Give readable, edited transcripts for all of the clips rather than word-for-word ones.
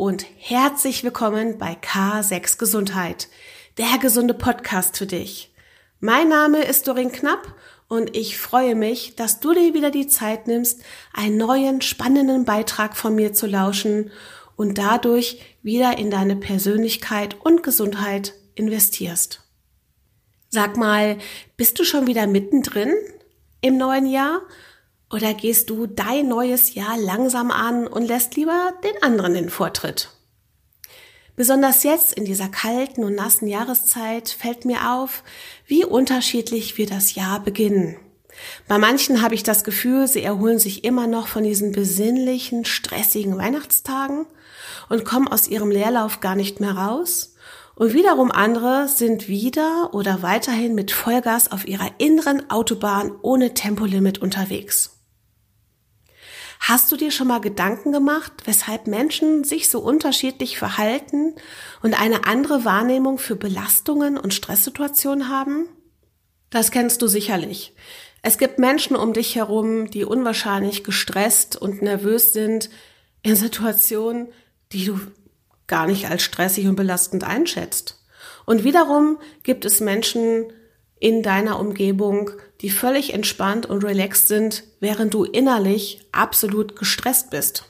und herzlich willkommen bei K6 Gesundheit, der gesunde Podcast für dich. Mein Name ist Doreen Knapp und ich freue mich, dass du dir wieder die Zeit nimmst, einen neuen spannenden Beitrag von mir zu lauschen und dadurch wieder in deine Persönlichkeit und Gesundheit investierst. Sag mal, bist du schon wieder mittendrin im neuen Jahr? Oder gehst du dein neues Jahr langsam an und lässt lieber den anderen den Vortritt? Besonders jetzt in dieser kalten und nassen Jahreszeit fällt mir auf, wie unterschiedlich wir das Jahr beginnen. Bei manchen habe ich das Gefühl, sie erholen sich immer noch von diesen besinnlichen, stressigen Weihnachtstagen und kommen aus ihrem Leerlauf gar nicht mehr raus. Und wiederum andere sind wieder oder weiterhin mit Vollgas auf ihrer inneren Autobahn ohne Tempolimit unterwegs. Hast du dir schon mal Gedanken gemacht, weshalb Menschen sich so unterschiedlich verhalten und eine andere Wahrnehmung für Belastungen und Stresssituationen haben? Das kennst du sicherlich. Es gibt Menschen um dich herum, die unwahrscheinlich gestresst und nervös sind in Situationen, die du gar nicht als stressig und belastend einschätzt. Und wiederum gibt es Menschen in deiner Umgebung, die völlig entspannt und relaxed sind, während du innerlich absolut gestresst bist.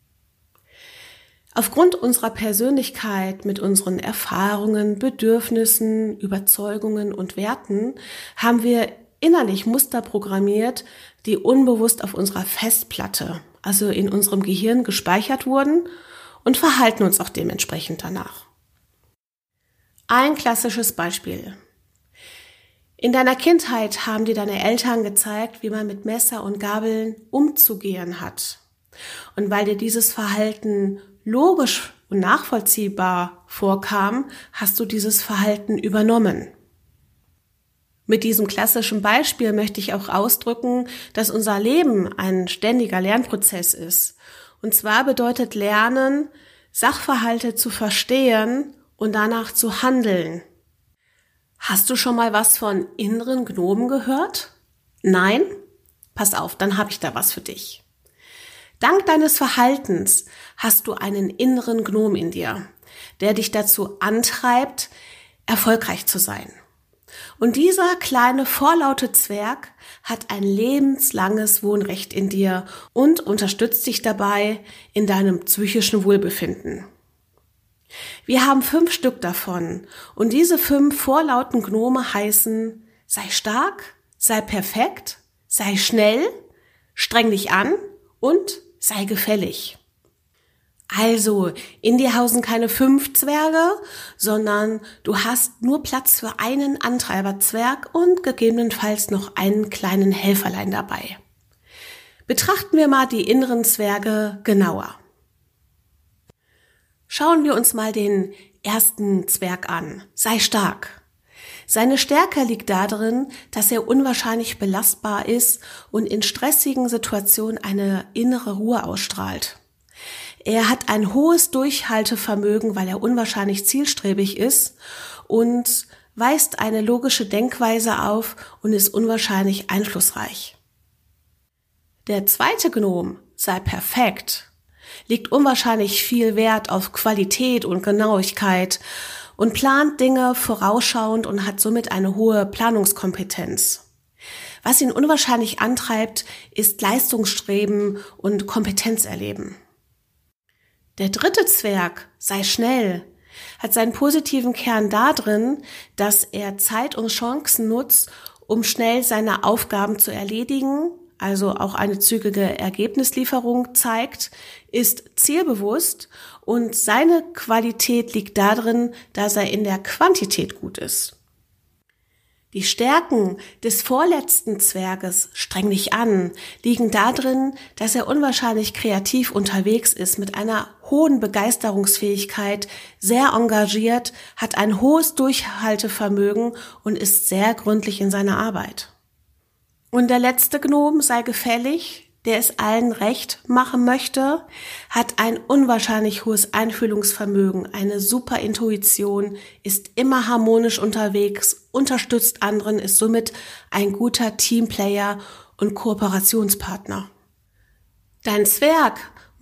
Aufgrund unserer Persönlichkeit mit unseren Erfahrungen, Bedürfnissen, Überzeugungen und Werten haben wir innerlich Muster programmiert, die unbewusst auf unserer Festplatte, also in unserem Gehirn gespeichert wurden und verhalten uns auch dementsprechend danach. Ein klassisches Beispiel. In deiner Kindheit haben dir deine Eltern gezeigt, wie man mit Messer und Gabeln umzugehen hat. Und weil dir dieses Verhalten logisch und nachvollziehbar vorkam, hast du dieses Verhalten übernommen. Mit diesem klassischen Beispiel möchte ich auch ausdrücken, dass unser Leben ein ständiger Lernprozess ist. Und zwar bedeutet Lernen, Sachverhalte zu verstehen und danach zu handeln. Hast du schon mal was von inneren Gnomen gehört? Nein? Pass auf, dann habe ich da was für dich. Dank deines Verhaltens hast du einen inneren Gnom in dir, der dich dazu antreibt, erfolgreich zu sein. Und dieser kleine vorlaute Zwerg hat ein lebenslanges Wohnrecht in dir und unterstützt dich dabei in deinem psychischen Wohlbefinden. Wir haben 5 Stück davon und diese 5 vorlauten Gnome heißen: sei stark, sei perfekt, sei schnell, streng dich an und sei gefällig. Also, in dir hausen keine 5 Zwerge, sondern du hast nur Platz für einen Antreiberzwerg und gegebenenfalls noch einen kleinen Helferlein dabei. Betrachten wir mal die inneren Zwerge genauer. Schauen wir uns mal den ersten Zwerg an. Sei stark. Seine Stärke liegt darin, dass er unwahrscheinlich belastbar ist und in stressigen Situationen eine innere Ruhe ausstrahlt. Er hat ein hohes Durchhaltevermögen, weil er unwahrscheinlich zielstrebig ist und weist eine logische Denkweise auf und ist unwahrscheinlich einflussreich. Der zweite Gnom, sei perfekt, legt unwahrscheinlich viel Wert auf Qualität und Genauigkeit und plant Dinge vorausschauend und hat somit eine hohe Planungskompetenz. Was ihn unwahrscheinlich antreibt, ist Leistungsstreben und Kompetenzerleben. Der dritte Zwerg, sei schnell, hat seinen positiven Kern darin, dass er Zeit und Chancen nutzt, um schnell seine Aufgaben zu erledigen, also auch eine zügige Ergebnislieferung zeigt, ist zielbewusst und seine Qualität liegt darin, dass er in der Quantität gut ist. Die Stärken des vorletzten Zwerges, streng dich an, liegen darin, dass er unwahrscheinlich kreativ unterwegs ist, mit einer hohen Begeisterungsfähigkeit, sehr engagiert, hat ein hohes Durchhaltevermögen und ist sehr gründlich in seiner Arbeit. Und der letzte Gnom, sei gefällig, der es allen recht machen möchte, hat ein unwahrscheinlich hohes Einfühlungsvermögen, eine super Intuition, ist immer harmonisch unterwegs, unterstützt anderen, ist somit ein guter Teamplayer und Kooperationspartner. Dein Zwerg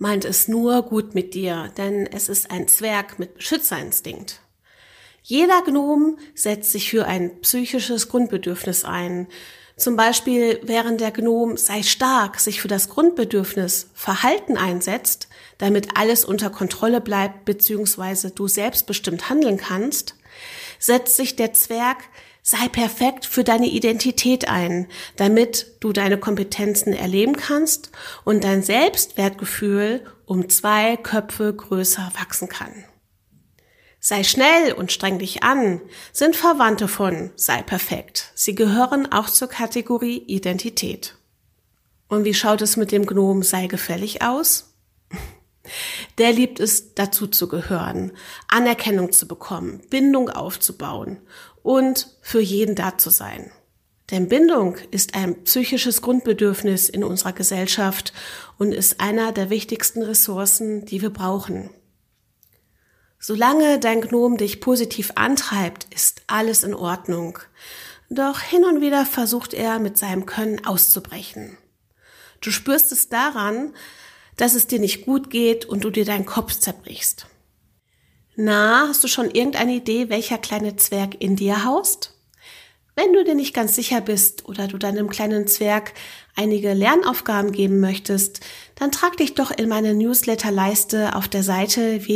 meint es nur gut mit dir, denn es ist ein Zwerg mit Beschützerinstinkt. Jeder Gnom setzt sich für ein psychisches Grundbedürfnis ein. Zum Beispiel, während der Gnom sei stark sich für das Grundbedürfnis Verhalten einsetzt, damit alles unter Kontrolle bleibt bzw. du selbstbestimmt handeln kannst, setzt sich der Zwerg sei perfekt für deine Identität ein, damit du deine Kompetenzen erleben kannst und dein Selbstwertgefühl um 2 Köpfe größer wachsen kann. Sei schnell und streng dich an sind Verwandte von sei perfekt. Sie gehören auch zur Kategorie Identität. Und wie schaut es mit dem Gnom sei gefällig aus? Der liebt es, dazu zu gehören, Anerkennung zu bekommen, Bindung aufzubauen und für jeden da zu sein. Denn Bindung ist ein psychisches Grundbedürfnis in unserer Gesellschaft und ist einer der wichtigsten Ressourcen, die wir brauchen. Solange dein Gnom dich positiv antreibt, ist alles in Ordnung. Doch hin und wieder versucht er mit seinem Können auszubrechen. Du spürst es daran, dass es dir nicht gut geht und du dir deinen Kopf zerbrichst. Na, hast du schon irgendeine Idee, welcher kleine Zwerg in dir haust? Wenn du dir nicht ganz sicher bist oder du deinem kleinen Zwerg einige Lernaufgaben geben möchtest, dann trag dich doch in meine Newsletterleiste auf der Seite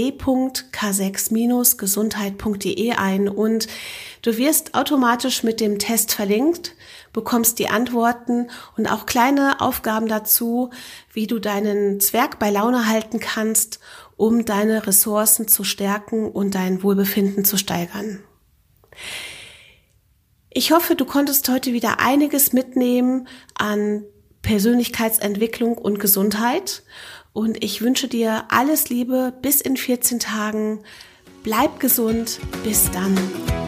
www.k6-gesundheit.de ein und du wirst automatisch mit dem Test verlinkt, bekommst die Antworten und auch kleine Aufgaben dazu, wie du deinen Zwerg bei Laune halten kannst, um deine Ressourcen zu stärken und dein Wohlbefinden zu steigern. Ich hoffe, du konntest heute wieder einiges mitnehmen an Persönlichkeitsentwicklung und Gesundheit und ich wünsche dir alles Liebe bis in 14 Tagen. Bleib gesund, bis dann.